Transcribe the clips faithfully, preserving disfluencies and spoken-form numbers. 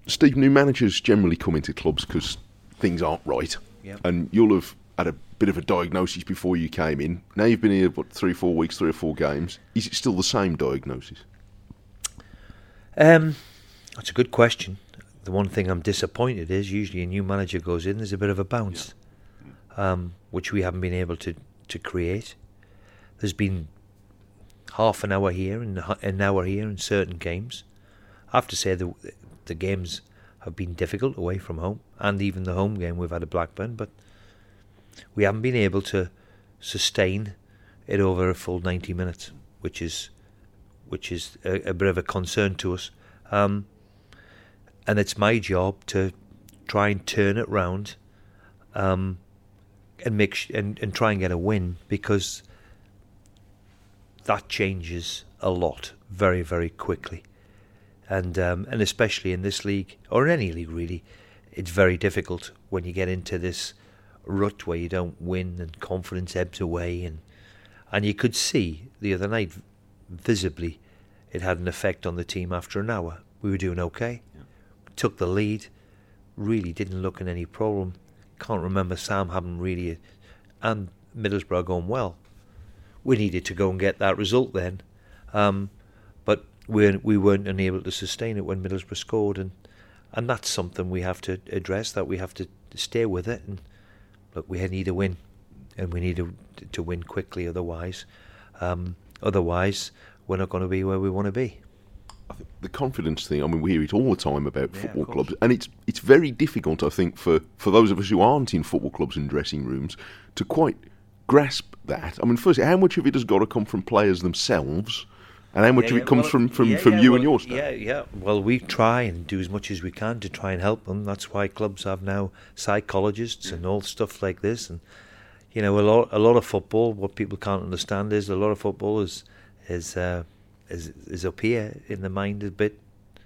Steve, new managers generally come into clubs because things aren't right. Yep. And you'll have had a bit of a diagnosis before you came in. Now you've been here, what, three, four weeks, three or four games. Is it still the same diagnosis? Um, that's a good question. The one thing I'm disappointed is usually a new manager goes in, there's a bit of a bounce, yeah. um, which we haven't been able to, to create. There's been half an hour here and an hour here in certain games. I have to say the the games have been difficult away from home, and even the home game we've had a Blackburn, but we haven't been able to sustain it over a full ninety minutes, which is which is a, a bit of a concern to us. Um, and it's my job to try and turn it round, um, and make sh- and, and try and get a win, because that changes a lot very, very quickly. And um, and especially in this league, or in any league really, it's very difficult when you get into this rut where you don't win and confidence ebbs away. And and you could see the other night, visibly, it had an effect on the team after an hour. We were doing okay, yeah. Took the lead, really didn't look in any problem. Can't remember Sam having really, and Middlesbrough going well. We needed to go and get that result then. Um, but we we weren't unable to sustain it when Middlesbrough scored, and and that's something we have to address, that we have to stay with it. And look, we need a win, and we need to, to win quickly, otherwise um, otherwise we're not going to be where we want to be. I think the confidence thing, I mean, we hear it all the time about yeah, football clubs, and it's it's very difficult, I think, for, for those of us who aren't in football clubs and dressing rooms to quite grasp that. I mean, firstly, how much of it has got to come from players themselves, and how much yeah, of it yeah, comes well, from, from, yeah, from yeah, you well, and your staff? Yeah, yeah. Well, we try and do as much as we can to try and help them. That's why clubs have now psychologists and all stuff like this. And you know, a lot, a lot of football, what people can't understand is a lot of football is is uh, is, is up here in the mind a bit.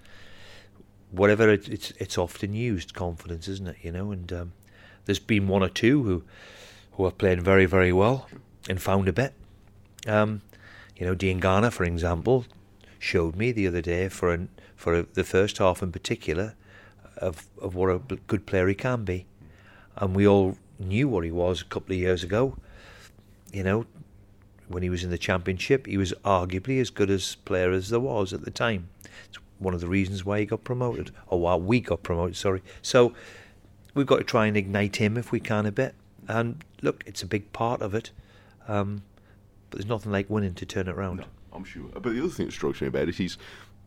Whatever it, it's, it's often used, confidence, isn't it? You know, and um, there's been one or two who who are playing very, very well and found a bit. Um, you know, Dean Garner, for example, showed me the other day for an, for a, the first half in particular of of what a good player he can be, and we all knew what he was a couple of years ago. You know, when he was in the Championship, he was arguably as good as player as there was at the time. It's one of the reasons why he got promoted, or why we got promoted, sorry. So we've got to try and ignite him if we can a bit. And look, it's a big part of it. Um, but there's nothing like winning to turn it around. No, I'm sure. But the other thing that strikes me about it is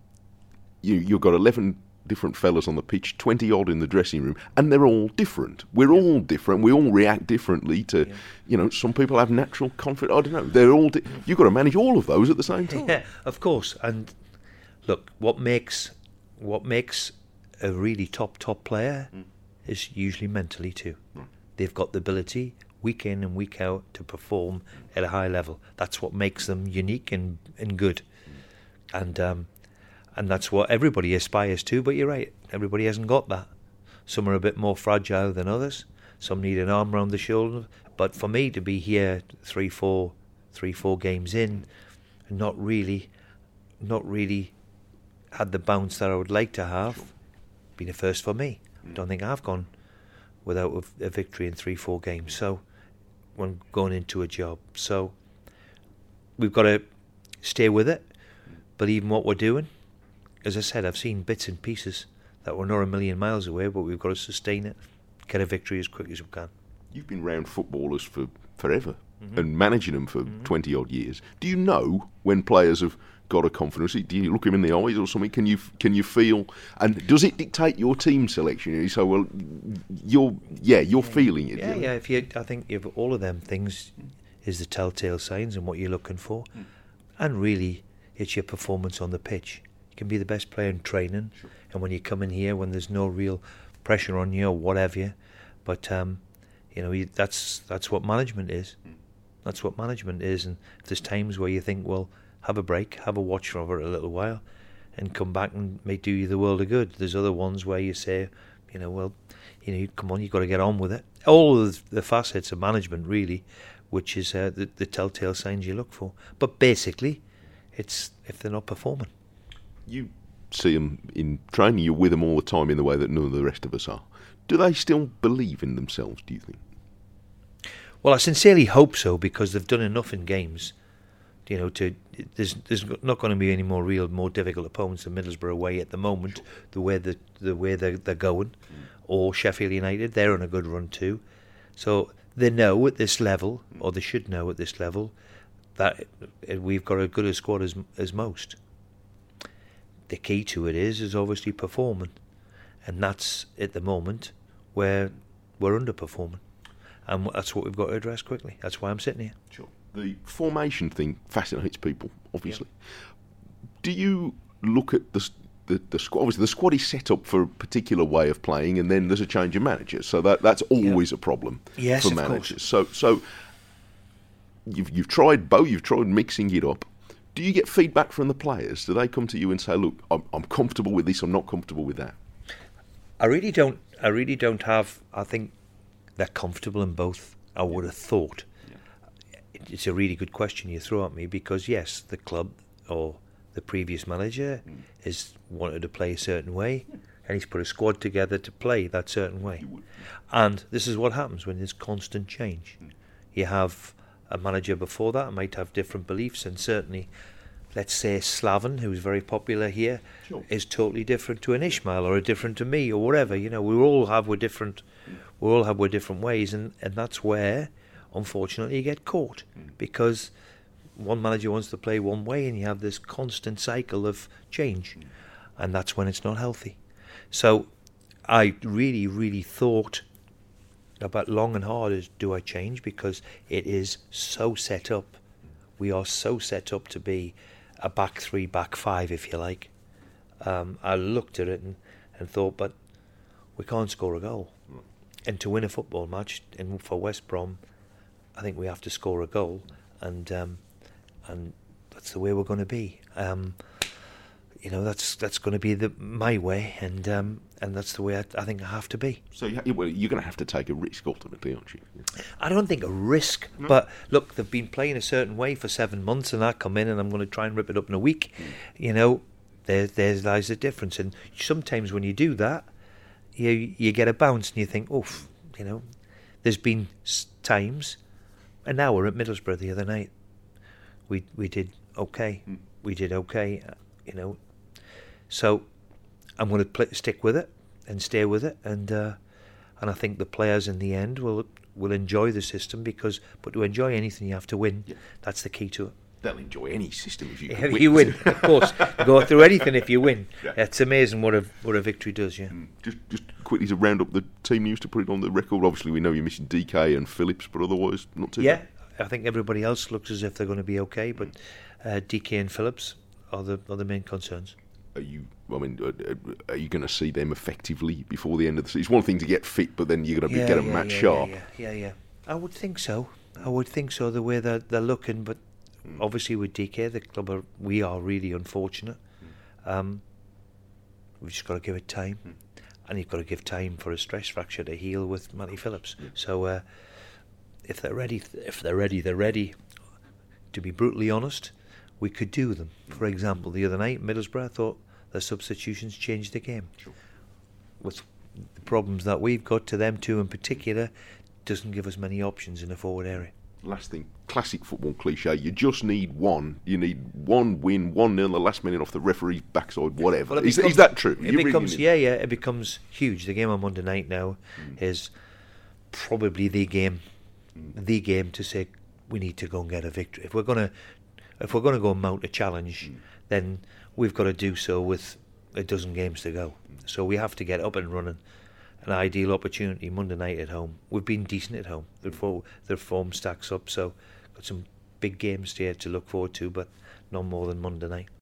you, you've got eleven different fellas on the pitch, twenty odd in the dressing room, and they're all different. We're yeah. all different. We all react differently to, yeah. you know, some people have natural confidence. I don't know. They're all. Di- you've got to manage all of those at the same time. Yeah, of course. And look, what makes what makes a really top top player mm. is usually mentally too. Mm. They've got the ability week in and week out to perform at a high level. That's what makes them unique and and good. Mm. And um, and that's what everybody aspires to. But you're right, everybody hasn't got that. Some are a bit more fragile than others. Some need an arm around the shoulder. But for me to be here three, four, three, four games in, and not really, not really had the bounce that I would like to have, sure. been a first for me. Mm. I don't think I've gone without a, a victory in three, four games. So when going into a job, so we've got to stay with it. Believe in what we're doing. As I said, I've seen bits and pieces that we're not a million miles away, but we've got to sustain it, get a victory as quick as we can. You've been around footballers for forever mm-hmm. and managing them for mm-hmm. twenty odd years. Do you know when players have got a confidence? Do you look them in the eyes or something? Can you can you feel? And does it dictate your team selection? You say, well, you're yeah, you're yeah. feeling it. Yeah, yeah. If you, I think if all of them things is the telltale signs and what you're looking for, mm. and really, it's your performance on the pitch. You can be the best player in training, sure. and when you come in here, when there's no real pressure on you or whatever, but um, you know you, that's that's what management is. Mm. That's what management is, and if there's times where you think, well, have a break, have a watch for it a little while, and come back and may do you the world of good. There's other ones where you say, you know, well, you know, come on, you've got to get on with it. All of the facets of management, really, which is uh, the, the telltale signs you look for. But basically, it's if they're not performing. You see them in training, you're with them all the time in the way that none of the rest of us are. Do they still believe in themselves, do you think? Well, I sincerely hope so, because they've done enough in games. You know, to there's there's not going to be any more real, more difficult opponents than Middlesbrough away at the moment. Sure. The way the the way they're, they're going, mm. or Sheffield United, they're on a good run too. So they know at this level, or they should know at this level, that we've got as good a squad as as most. The key to it is is obviously performing, and that's at the moment where we're underperforming, and that's what we've got to address quickly. That's why I'm sitting here. Sure. The formation thing fascinates people, obviously. Yeah. Do you look at the, the the squad? Obviously, the squad is set up for a particular way of playing, and then there's a change of manager, so that that's always yeah. a problem yes, for managers. So, so you've you've tried both. You've tried mixing it up. Do you get feedback from the players? Do they come to you and say, "Look, I'm I'm comfortable with this. I'm not comfortable with that"? I really don't. I really don't have. I think they're comfortable in both. I would have thought. It's a really good question you throw at me, because yes, the club or the previous manager mm. has wanted to play a certain way, and he's put a squad together to play that certain way. And this is what happens when there's constant change. Mm. You have a manager before that might have different beliefs, and certainly, let's say Slaven, who's very popular here, sure. is totally different to an Ishmael, or a different to me, or whatever. You know, we all have we're different. Mm. We all have we're different ways, and, and that's where, unfortunately, you get caught, mm. because one manager wants to play one way, and you have this constant cycle of change, mm. and that's when it's not healthy. So I really, really thought about long and hard as do I change, because it is so set up. We are so set up to be a back three, back five, if you like. Um, I looked at it and, and thought, but we can't score a goal. Mm. And to win a football match, and for West Brom, I think we have to score a goal, and um, and that's the way we're going to be. Um, you know, that's that's going to be the my way, and um, and that's the way I, I think I have to be. So you, well, you're going to have to take a risk ultimately, aren't you? I don't think a risk, no. But look, they've been playing a certain way for seven months, and I come in and I'm going to try and rip it up in a week. Mm. You know, there there lies the difference, and sometimes when you do that, you you get a bounce, and you think, oof, you know, there's been times. And now we're at Middlesbrough the other night. We we did okay. Mm. We did okay, uh, you know. So I'm going to pl- stick with it and stay with it, and uh, and I think the players in the end will will enjoy the system, because but to enjoy anything you have to win. Yeah. That's the key to it. They'll enjoy any system if you if win. you win, of course. Go through anything if you win. Yeah. It's amazing what a what a victory does. Yeah. Mm. Just just quickly to round up the team news, to put it on the record. Obviously, we know you're missing D K and Phillips, but otherwise not too yeah, bad. I think everybody else looks as if they're going to be okay, but uh, D K and Phillips are the are the main concerns. Are you? I mean, are you going to see them effectively before the end of the season? It's one thing to get fit, but then you're going to yeah, get them yeah, match yeah, sharp. Yeah, yeah, yeah, yeah. I would think so. I would think so. The way they're they're looking, but. Obviously, with D K, the club are we are really unfortunate. Mm. Um, we've just got to give it time, mm. and you've got to give time for a stress fracture to heal with Matty Phillips. Yeah. So, uh, if they're ready, if they're ready, they're ready. To be brutally honest, we could do them. For example, the other night, Middlesbrough, I thought their substitutions changed the game. Sure. With the problems that we've got, to them two in particular, doesn't give us many options in the forward area. Last thing, classic football cliche, you just need one. You need one win, one nil, the last minute off the referee's backside, whatever. Well, is, becomes, is that true? It you becomes, really yeah, yeah, it becomes huge. The game on Monday night now mm. is probably the game, mm. the game to say we need to go and get a victory. If we're gonna, if we're gonna go and mount a challenge, mm. then we've got to do so with a dozen games to go. Mm. So we have to get up and running. An ideal opportunity Monday night at home. We've been decent at home. Their form, their form stacks up, so got some big games here to look forward to, but no more than Monday night.